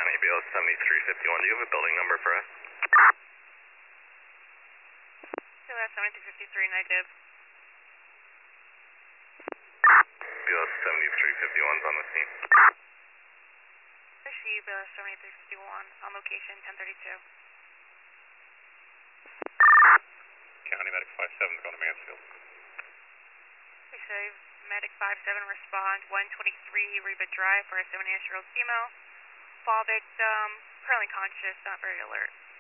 County, BLS 7351. Do you have a building number for us? BLS 7353, negative. BLS 7351's on the scene. I see you, BLS 7351, on location 1032. County Medic 57 going to Mansfield. We say Medic 57 respond 123 Reba Drive for a 7-year-old female. Fall victim, currently conscious, not very alert.